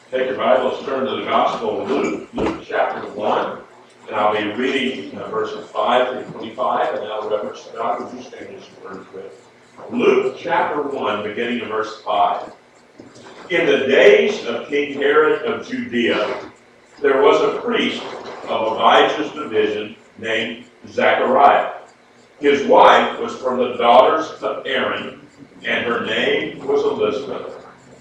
Take your Bibles, turn to the Gospel of Luke, Luke chapter 1, and I'll be reading verses 5 through 25, and now reference to God. Would you stand these words with? Luke chapter 1, beginning in verse 5. In the days of King Herod of Judea, there was a priest of Abijah's division named Zechariah. His wife was from the daughters of Aaron, and her name was Elizabeth.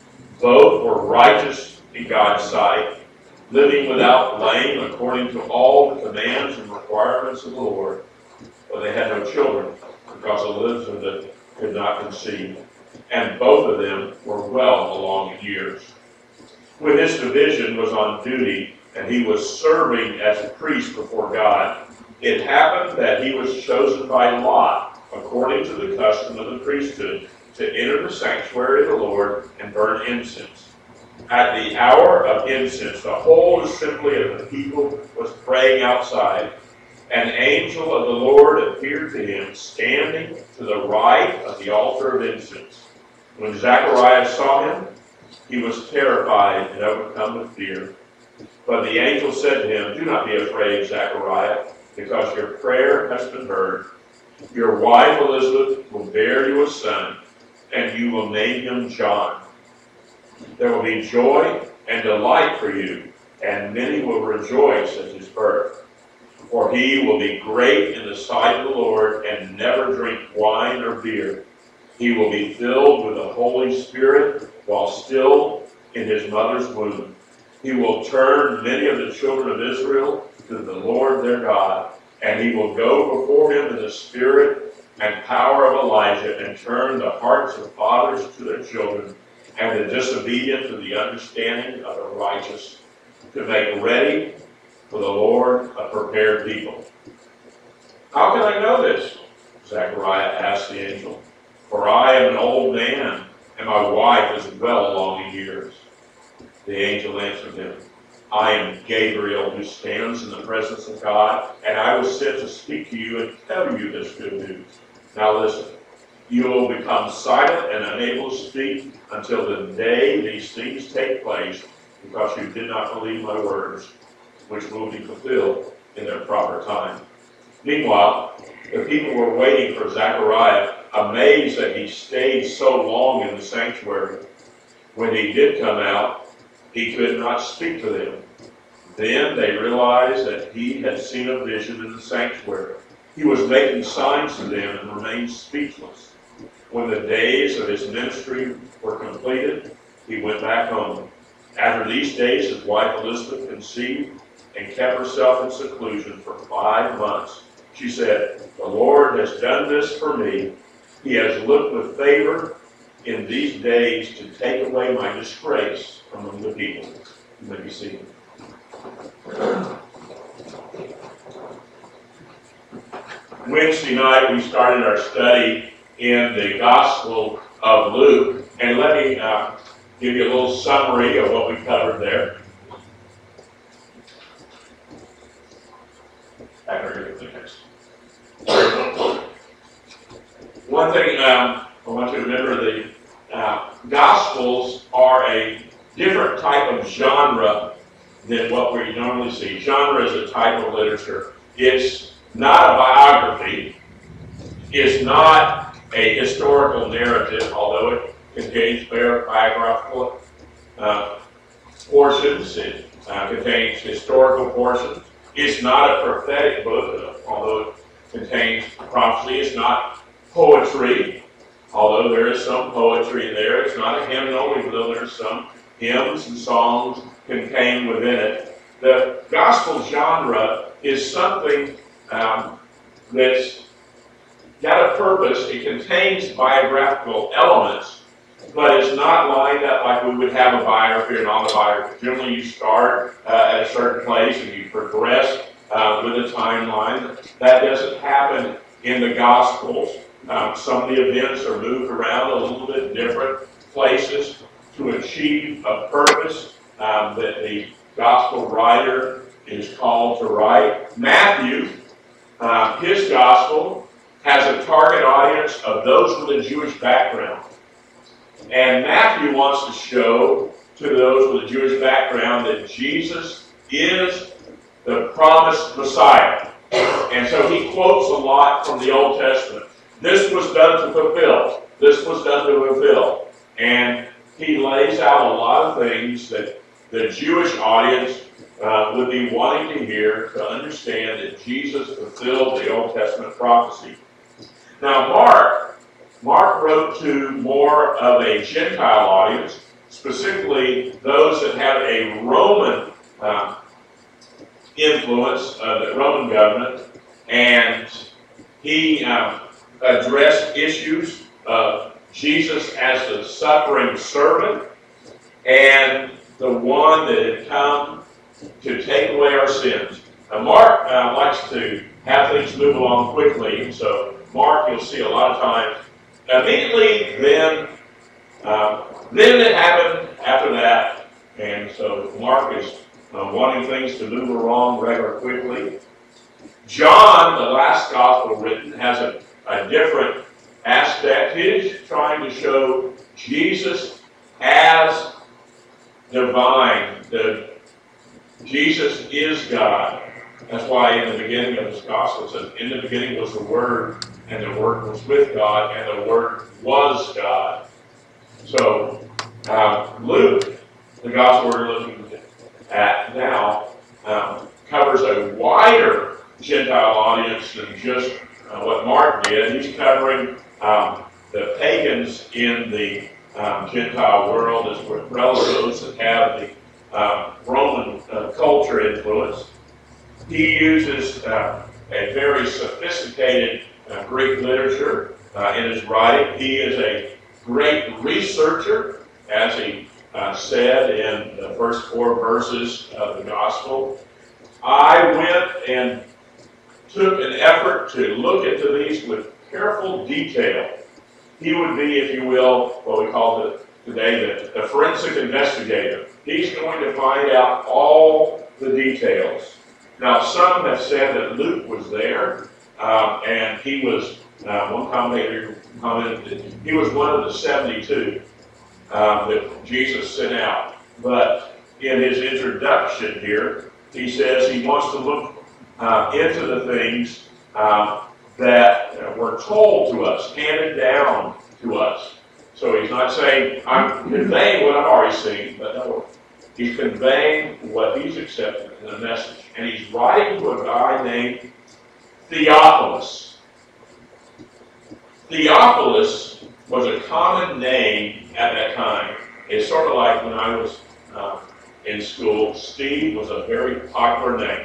Both were righteous in God's sight, living without blame according to all the commands and requirements of the Lord. But they had no children, because Elizabeth could not conceive, and both of them were well along in years. When this division was on duty, and he was serving as a priest before God, it happened that he was chosen by lot, according to the custom of the priesthood, to enter the sanctuary of the Lord and burn incense. At the hour of incense, the whole assembly of the people was praying outside. An angel of the Lord appeared to him, standing to the right of the altar of incense. When Zechariah saw him, he was terrified and overcome with fear. But the angel said to him, "Do not be afraid, Zechariah, because your prayer has been heard. Your wife Elizabeth will bear you a son, and you will name him John. There will be joy and delight for you, and many will rejoice at his birth. For he will be great in the sight of the Lord and never drink wine or beer. He will be filled with the Holy Spirit while still in his mother's womb. He will turn many of the children of Israel to the Lord their God, and he will go before him in the spirit and power of Elijah, and turn the hearts of fathers to their children, and the disobedient to the understanding of the righteous, to make ready for the Lord a prepared people." "How can I know this?" Zechariah asked the angel. "For I am an old man, and my wife is well along in years." The angel answered him, "I am Gabriel, who stands in the presence of God, and I was sent to speak to you and tell you this good news. Now listen. You will become silent and unable to speak until the day these things take place, because you did not believe my words, which will be fulfilled in their proper time." Meanwhile, the people were waiting for Zechariah, amazed that he stayed so long in the sanctuary. When he did come out, he could not speak to them. Then they realized that he had seen a vision in the sanctuary. He was making signs to them and remained speechless. When the days of his ministry were completed, he went back home. After these days, his wife Elizabeth conceived and kept herself in seclusion for 5 months. She said, "The Lord has done this for me. He has looked with favor in these days to take away my disgrace among the people." You may be seated. Wednesday night, we started our study in the Gospel of Luke, and let me give you a little summary of what we covered there. One thing I want you to remember, the Gospels are a different type of genre than what we normally see. Genre is a type of literature. It's not a biography. It's not a historical narrative, although it contains biographical portions. It contains historical portions. It's not a prophetic book, although it contains prophecy. It's not poetry, although there is some poetry in there. It's not a hymnal, even though there's some hymns and songs contained within it. The gospel genre is something that's got a purpose. It contains biographical elements, but it's not lined up like we would have a biography or an autobiography. Generally, you start at a certain place and you progress with a timeline. That doesn't happen in the Gospels. Some of the events are moved around a little bit different places to achieve a purpose that the Gospel writer is called to write. Matthew, his Gospel, has a target audience of those with a Jewish background. And Matthew wants to show to those with a Jewish background that Jesus is the promised Messiah. And so he quotes a lot from the Old Testament. This was done to fulfill. This was done to fulfill. And he lays out a lot of things that the Jewish audience would be wanting to hear to understand that Jesus fulfilled the Old Testament prophecy. Now, Mark wrote to more of a Gentile audience, specifically those that had a Roman influence of the Roman government, and he addressed issues of Jesus as the suffering servant and the one that had come to take away our sins. Now, Mark likes to have things move along quickly, so Mark, you'll see a lot of times, immediately then it happened after that, and so Mark is wanting things to move along rather quickly. John, the last gospel written, has a different aspect. He's trying to show Jesus as divine. Jesus is God. That's why in the beginning of his gospel it says, in the beginning was the Word, and the Word was with God, and the Word was God. So Luke, the gospel we're looking at now, covers a wider Gentile audience than just what Mark did. He's covering the pagans in the Gentile world, as well as those that have the Roman culture influence. He uses a very sophisticated Greek literature in his writing. He is a great researcher, as he said in the first 4 verses of the gospel. I went and took an effort to look into these with careful detail. He would be, if you will, what we call today the forensic investigator. He's going to find out all the details. Now, some have said that Luke was there, and he was, one commentator commented that he was one of the 72 that Jesus sent out. But in his introduction here, he says he wants to look into the things that were told to us, handed down to us. So he's not saying, I'm conveying what I've already seen, but no, he's conveying what he's accepted in the message. And he's writing to a guy named Theophilus. Theophilus was a common name at that time. It's sort of like when I was in school, Steve was a very popular name.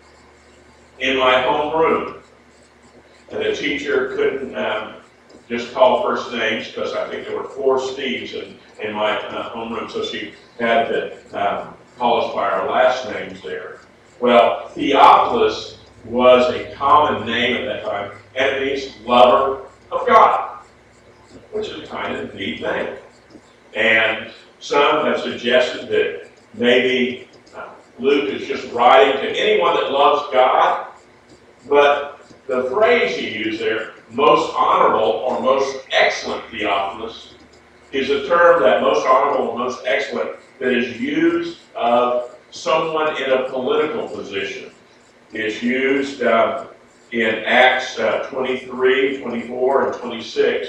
In my homeroom, and the teacher couldn't just call first names, because I think there were 4 Steves in my homeroom, so she had to call us by our last names there. Well, Theophilus was a common name at that time, and it means lover of God, which is a kind of neat name. And some have suggested that maybe Luke is just writing to anyone that loves God, but the phrase he used there, most honorable or most excellent Theophilus, is a term that most honorable and most excellent that is used of someone in a political position. It's used in Acts 23, 24, and 26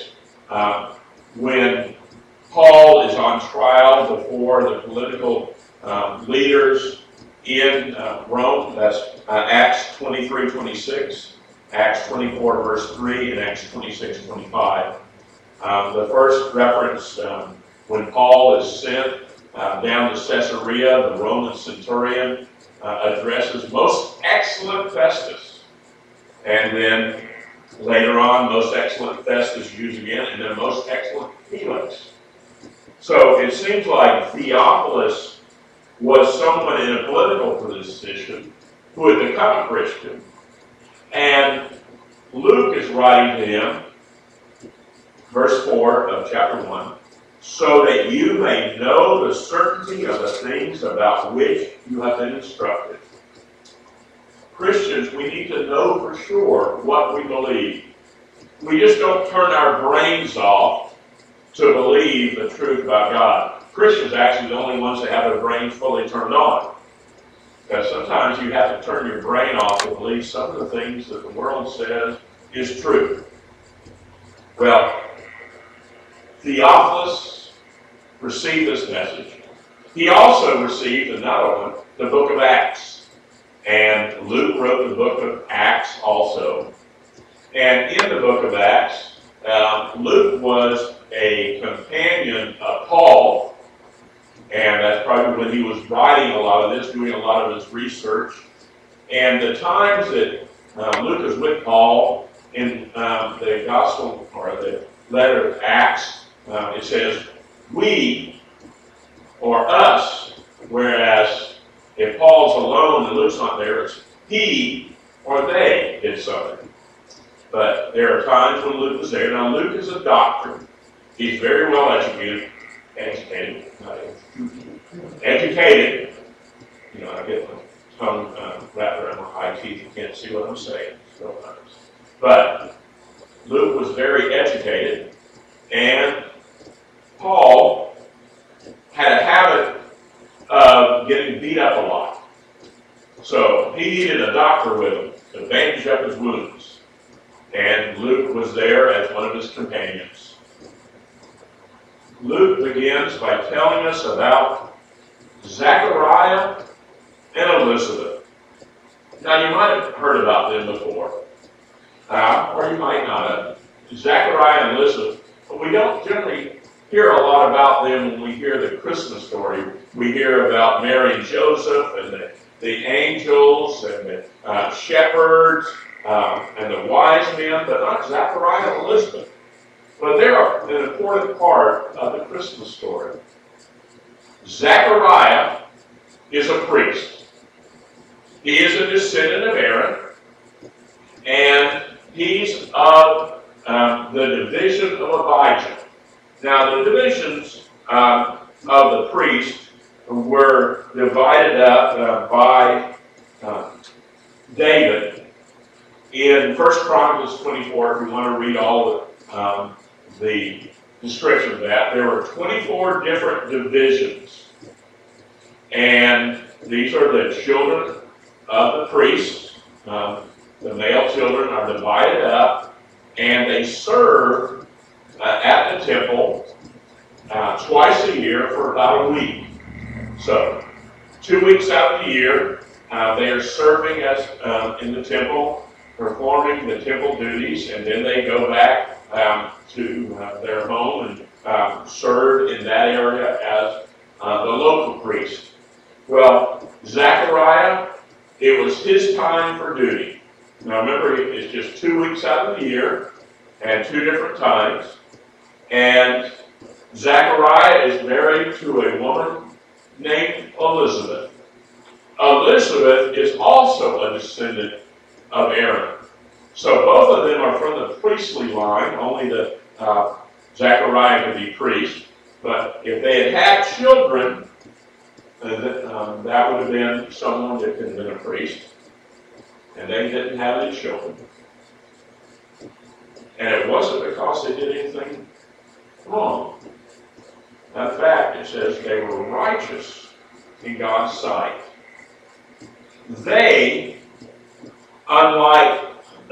when Paul is on trial before the political leaders in Rome. That's Acts 23, 26, Acts 24, verse 3, and Acts 26, 25. The first reference, when Paul is sent down to Caesarea, the Roman centurion addresses most excellent Festus. And then later on, most excellent Festus used again, and then most excellent Felix. So it seems like Theophilus was someone in a political position who had become a Christian. And Luke is writing to him, verse 4 of chapter 1, so that you may know the certainty of the things about which you have been instructed. Christians, we need to know for sure what we believe. We just don't turn our brains off to believe the truth about God. Christians are actually the only ones that have their brains fully turned on. Because sometimes you have to turn your brain off to believe some of the things that the world says is true. Well, Theophilus received this message. He also received another one, the book of Acts. And Luke wrote the book of Acts also. And in the book of Acts, Luke was a companion of Paul. And that's probably when he was writing a lot of this, doing a lot of his research. And the times that Luke is with Paul in the gospel or the letter of Acts, it says, we or us, whereas if Paul's alone and Luke's not there, it's he or they did something. But there are times when Luke is there. Now, Luke is a doctor. He's very well educated. Educated. You know, I get my tongue wrapped around my high teeth. You can't see what I'm saying sometimes. But Luke was very educated, and Paul had a habit of getting beat up a lot. So he needed a doctor with him to bandage up his wounds. And Luke was there as one of his companions. Luke begins by telling us about Zechariah and Elizabeth. Now, you might have heard about them before, or you might not have. Zechariah and Elizabeth, but we don't generally hear a lot about them when we hear the Christmas story. We hear about Mary and Joseph and the angels and the shepherds and the wise men, but not Zechariah and Elizabeth. But they're an important part of the Christmas story. Zechariah is a priest. He is a descendant of Aaron, and he's of the division of Abijah. Now, the divisions of the priest were divided up by David in 1 Chronicles 24. If you want to read all the description of that, there were 24 different divisions. And these are the children of the priests. The male children are divided up, and they serve at the temple twice a year for about a week. So, 2 weeks out of the year, they are serving as in the temple, performing the temple duties, and then they go back to their home and serve in that area as the local priest. Well, Zechariah, it was his time for duty. Now remember, it's just 2 weeks out of the year and 2 different times. And Zechariah is married to a woman named Elizabeth. Elizabeth is also a descendant of Aaron. So both of them are from the priestly line, only that Zechariah could be priest. But if they had had children, that would have been someone that could have been a priest. And they didn't have any children. And it wasn't because they did anything wrong. In fact, it says they were righteous in God's sight. They, unlike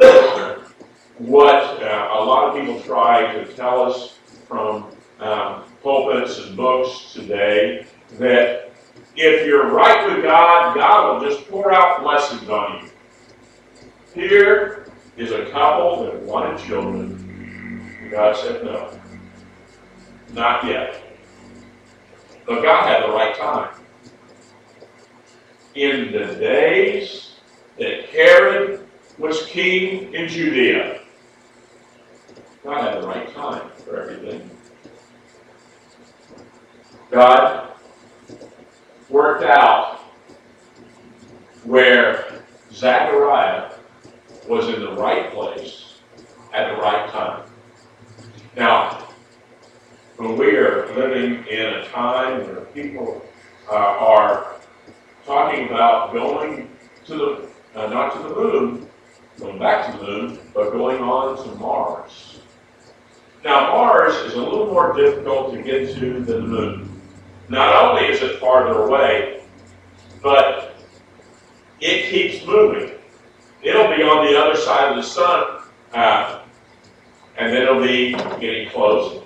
what a lot of people try to tell us from pulpits and books today, that if you're right with God, God will just pour out blessings on you. Here is a couple that wanted children. God said no. Not yet. But God had the right time. In the days that Herod was king in Judea, God had the right time for everything. God worked out where Zechariah was in the right place at the right time. Now, when we are living in a time where people are talking about going to the, not to the moon, going back to the moon, but going on to Mars. Now, Mars is a little more difficult to get to than the moon. Not only is it farther away, but it keeps moving. It'll be on the other side of the sun, and then it'll be getting closer.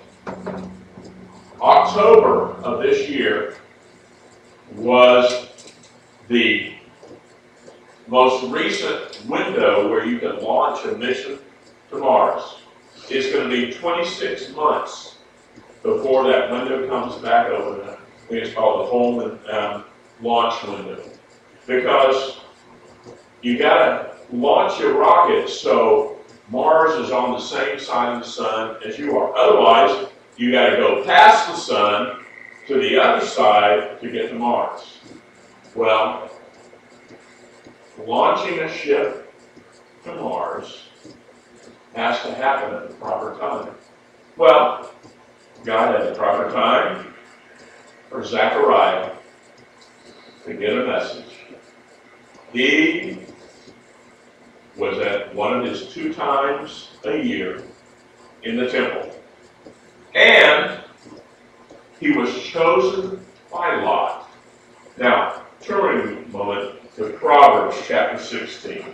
October of this year was the most recent window where you can launch a mission to Mars. It's going to be 26 months before that window comes back open. I think it's called the Holman launch window. Because you got to launch your rocket so Mars is on the same side of the sun as you are. Otherwise, you got to go past the sun to the other side to get to Mars. Well, launching a ship to Mars has to happen at the proper time. Well, God had the proper time for Zechariah to get a message. He was at one of his 2 times a year in the temple. And he was chosen by lot. Now, turn a moment to Proverbs chapter 16.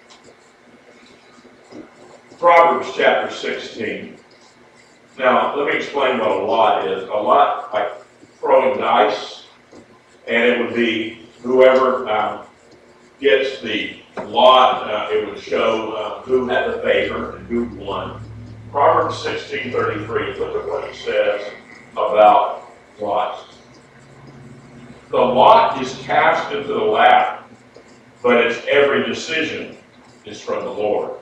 Proverbs chapter 16. Now, let me explain what a lot is. A lot, like throwing dice, and it would be whoever gets the lot, it would show who had the favor and who won. Proverbs 16:33, look at what it says about lots. The lot is cast into the lap, but its every decision is from the Lord.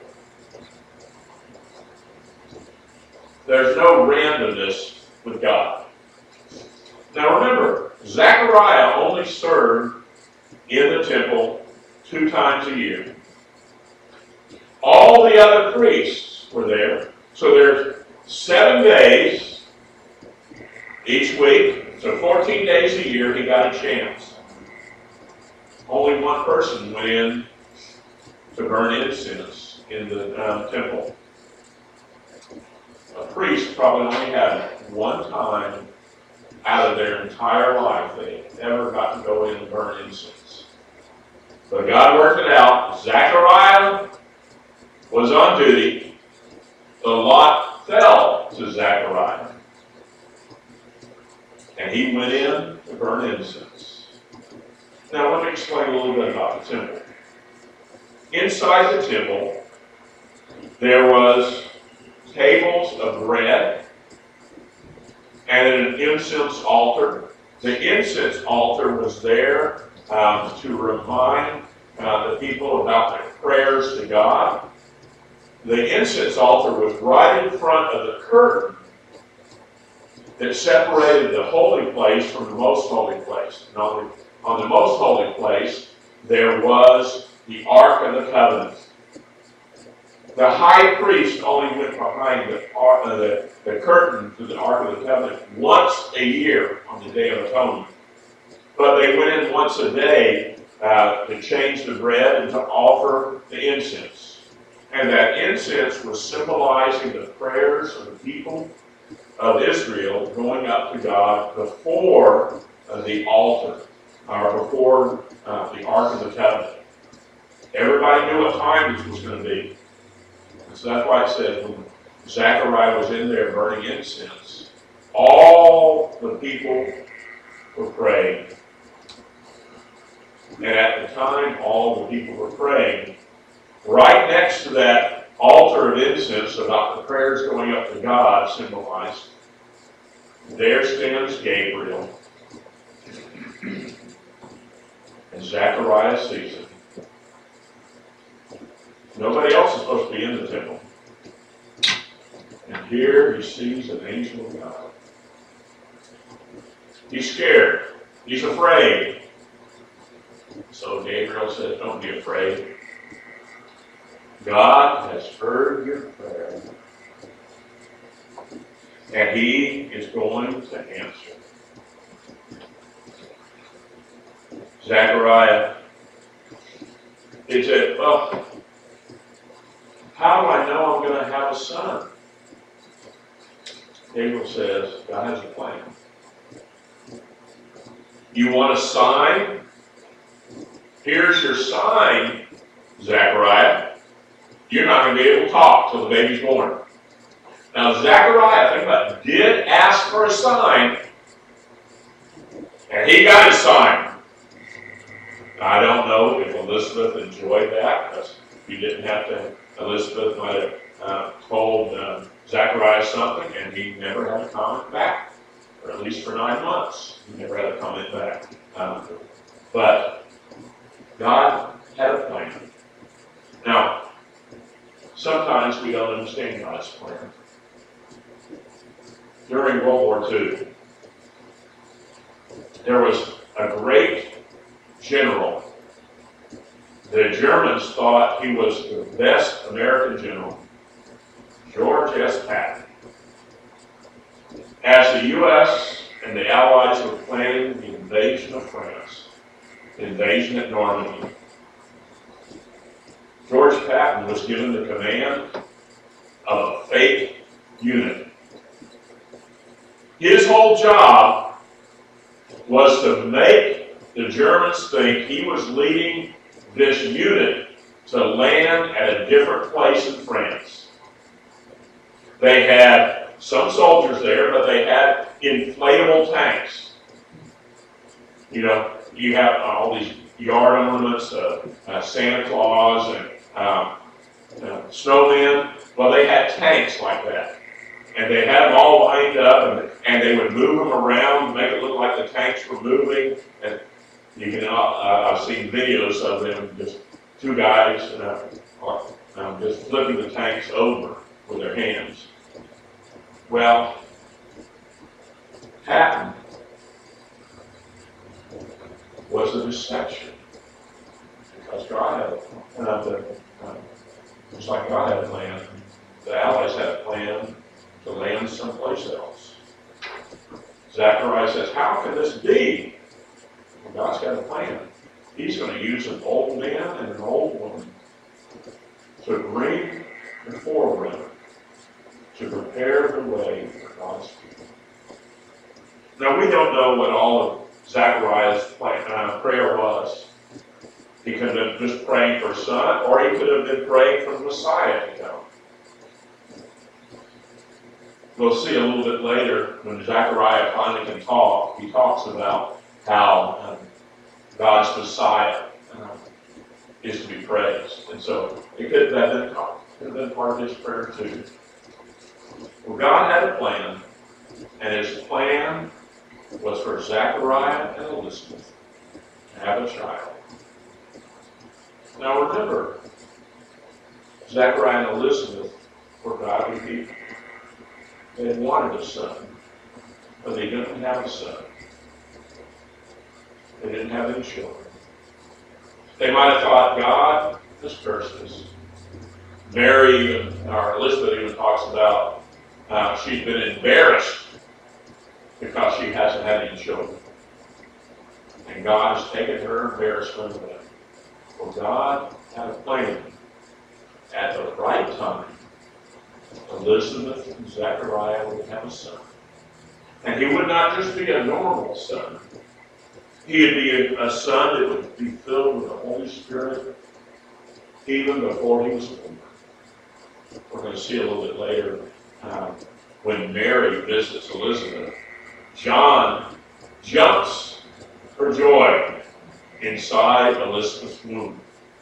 There's no randomness with God. Now remember, Zechariah only served in the temple 2 times a year. All the other priests were there. So there's 7 days each week. So 14 days a year he got a chance. Only one person went in to burn incense in the temple. A priest probably only had one time out of their entire life they ever got to go in and burn incense. But God worked it out. Zechariah was on duty. The lot fell to Zechariah. And he went in to burn incense. Now let me explain a little bit about the temple. Inside the temple, there was tables of bread and an incense altar. The incense altar was there to remind the people about their prayers to God. The incense altar was right in front of the curtain that separated the holy place from the most holy place. And on the most holy place, there was the Ark of the Covenant. The high priest only went behind the curtain to the Ark of the Covenant once a year on the Day of Atonement. But they went in once a day to change the bread and to offer the incense. And that incense was symbolizing the prayers of the people of Israel going up to God before the altar, or before the Ark of the Covenant. Everybody knew what time this was going to be. And so that's why it says when Zechariah was in there burning incense, all the people were praying. And at the time all the people were praying, right next to that altar of incense about the prayers going up to God symbolized, there stands Gabriel. And Zechariah sees him. Nobody else is supposed to be in the temple. And here he sees an angel of God. He's scared. He's afraid. So Gabriel said, don't be afraid. God has heard your prayer. And he is going to answer. Zechariah, he said, well, how do I know I'm going to have a son? Gabriel says, God has a plan. You want a sign? Here's your sign, Zechariah. You're not going to be able to talk till the baby's born. Now, Zechariah, think about it, did ask for a sign, and he got his sign. I don't know if Elizabeth enjoyed that, because he didn't have to. Elizabeth might have told Zechariah something, and he never had a comment back, or at least for 9 months. He never had a comment back. But God had a plan. Now, sometimes we don't understand God's plan. During World War II, there was a great general. The Germans thought he was the best American general, George S. Patton. As the U.S. and the Allies were planning the invasion of France, the invasion at Normandy, George Patton was given the command of a fake unit. His whole job was to make the Germans think he was leading this unit to land at a different place in France. They had some soldiers there, but they had inflatable tanks. You know, you have all these yard ornaments, Santa Claus and snowmen. Well, they had tanks like that. And they had them all lined up, and they would move them around to make it look like the tanks were moving. And you can, I've seen videos of them, just two guys just flipping the tanks over with their hands. Well, Patton was a deception, because God had a plan. Just like God had a plan, the Allies had a plan to land someplace else. Zechariah says, how can this be? Well, God's got a plan. He's going to use an old man and an old woman to bring the forerunner, to prepare the way for God's people. Now, we don't know what all of Zechariah's prayer was. He could have been just praying for a son, or he could have been praying for the Messiah to come. We'll see a little bit later, when Zechariah finally can talk, he talks about how God's Messiah is to be praised. And so it could have been part of his prayer too. Well, God had a plan, and his plan was for Zechariah and Elizabeth to have a child. Now remember, Zechariah and Elizabeth were godly people. They had wanted a son, but they didn't have a son. They didn't have any children. They might have thought, God, this cursed us. Mary, or Elizabeth even talks about she's been embarrassed because she hasn't had any children. And God has taken her embarrassment away. Well, God had a plan. At the right time, Elizabeth and Zechariah would have a son. And he would not just be a normal son. He would be a son that would be filled with the Holy Spirit even before he was born. We're going to see a little bit later when Mary visits Elizabeth, John jumps for joy inside Elizabeth's womb.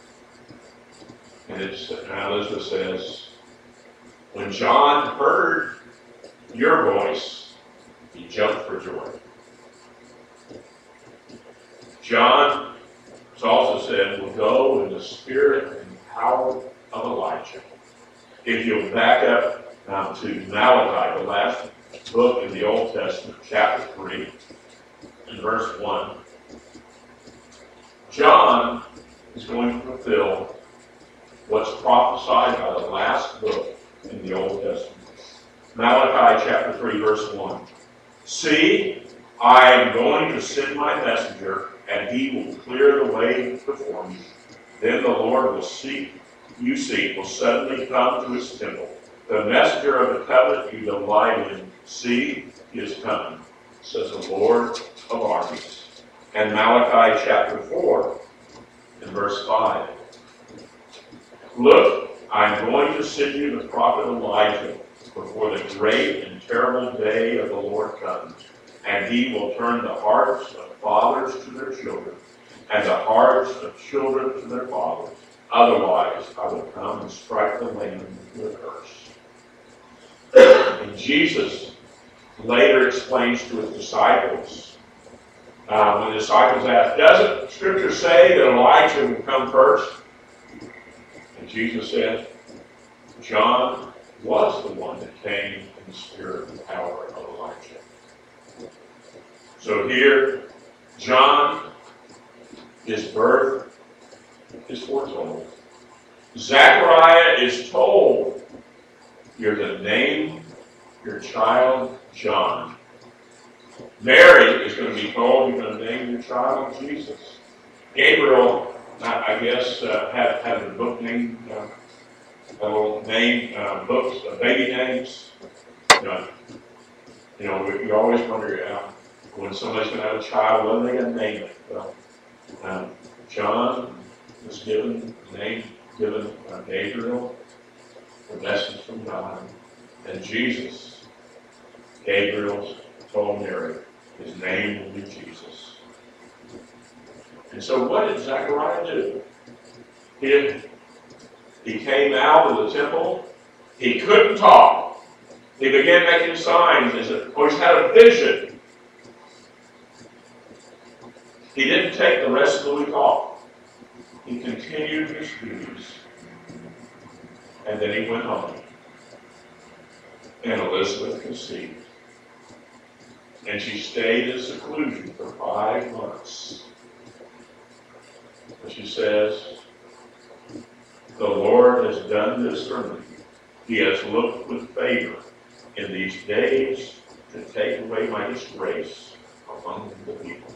And Elizabeth says, when John heard your voice, he jumped for joy. John, it's also said, will go in the spirit and power of Elijah. If you'll back up to Malachi, the last book in the Old Testament, chapter 3, and verse 1, John is going to fulfill what's prophesied by the last book in the Old Testament. Malachi chapter 3, verse 1. See, I am going to send my messenger, and he will clear the way before me. Then the Lord will suddenly come to his temple. The messenger of the covenant you delight in, see, he is coming, says the Lord of armies. and Malachi chapter 4 and verse 5. Look, I am going to send you the prophet Elijah before the great and terrible day of the Lord comes, and he will turn the hearts of fathers to their children, and the hearts of children to their fathers. Otherwise, I will come and strike the land with a curse. And Jesus later explains to his disciples, when the disciples asked, doesn't Scripture say that Elijah will come first? And Jesus said, John was the one that came in the spirit and power of Elijah. So here, John, his birth is foretold. Zechariah is told, you're to name your child John. Mary is going to be told, you're going to name your child Jesus. Gabriel, I guess, had a book named, a little name, books, baby names. You always wonder when somebody's going to have a child, what are they going to name it? Well, John was given Gabriel, the message from God, and Jesus, Gabriel told Mary, his name will be Jesus. And so what did Zechariah do? He came out of the temple. He couldn't talk. He began making signs. He had a vision. He didn't take the rest of the week off. He continued his duties. And then he went home. And Elizabeth conceived. And she stayed in seclusion for 5 months. And she says, the Lord has done this for me. He has looked with favor in these days to take away my disgrace among the people.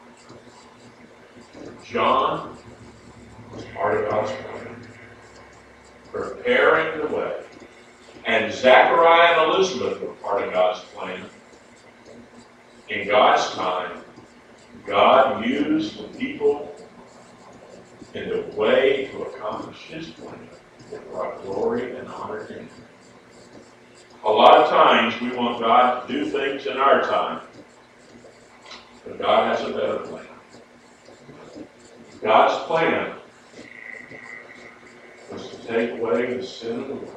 John was part of God's plan, preparing the way. And Zechariah and Elizabeth were part of God's plan. In God's time, God used the people in the way to accomplish His plan that brought glory and honor to Him. A lot of times we want God to do things in our time, but God has a better plan. God's plan was to take away the sin of the world.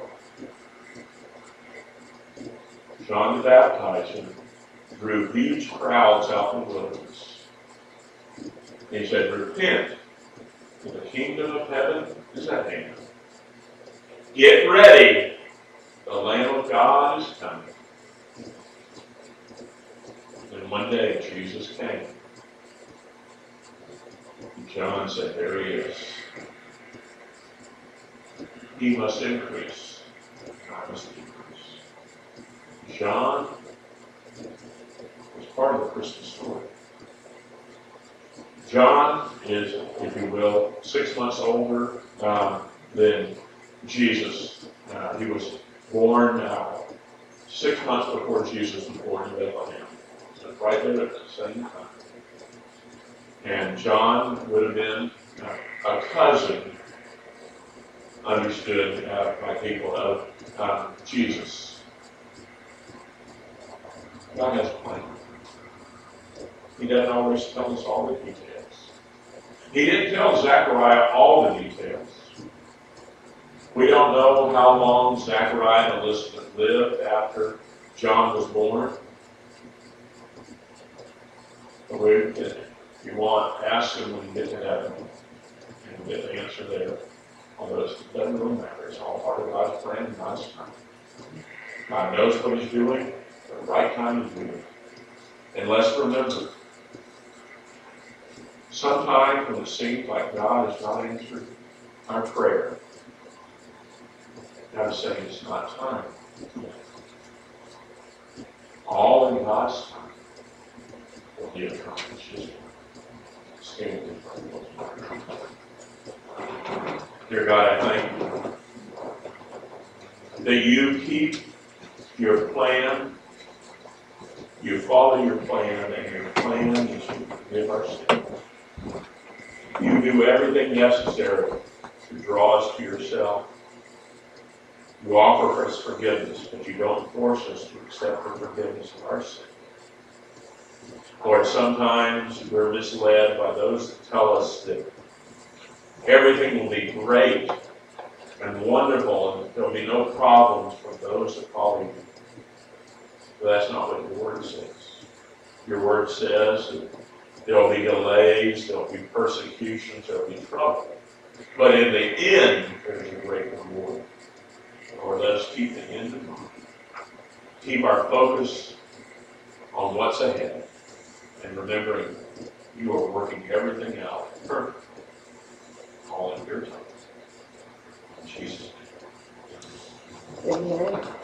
John the Baptizer drew huge crowds out in the wilderness. He said, repent, for the kingdom of heaven is at hand. Get ready, the Lamb of God is coming. And one day Jesus came. And John said, there He is. He must increase, I must decrease. John was part of the Christmas story. John is, if you will, 6 months older than Jesus. He was born 6 months before Jesus was born in Bethlehem. So right there at the same time. And John would have been a cousin, understood by people of Jesus. God has a plan. He doesn't always tell us all the details. He didn't tell Zechariah all the details. We don't know how long Zechariah and Elizabeth lived after John was born. But if you want, ask him when you get to heaven, and we'll get the answer there. Although it doesn't really matter. It's all part of God's plan and God's time. God knows what He's doing. The right time to do it. And let's remember, sometimes when it seems like God has not answered our prayer, God is saying it's not time. All in God's time will be accomplished. Dear God, I thank you that you keep your plan. You follow your plan, and your plan is forgive our sins. You do everything necessary to draw us to yourself. You offer us forgiveness, but you don't force us to accept the forgiveness of our sins. Lord, sometimes we're misled by those that tell us that everything will be great and wonderful and there'll be no problems for those that follow you. But that's not what your word says. Your word says that there'll be delays, there'll be persecutions, there'll be trouble. But in the end, there's a great reward. Lord, let us keep the end in mind. Keep our focus on what's ahead. And remembering you are working everything out perfectly. All in your time. In Jesus' name. Amen.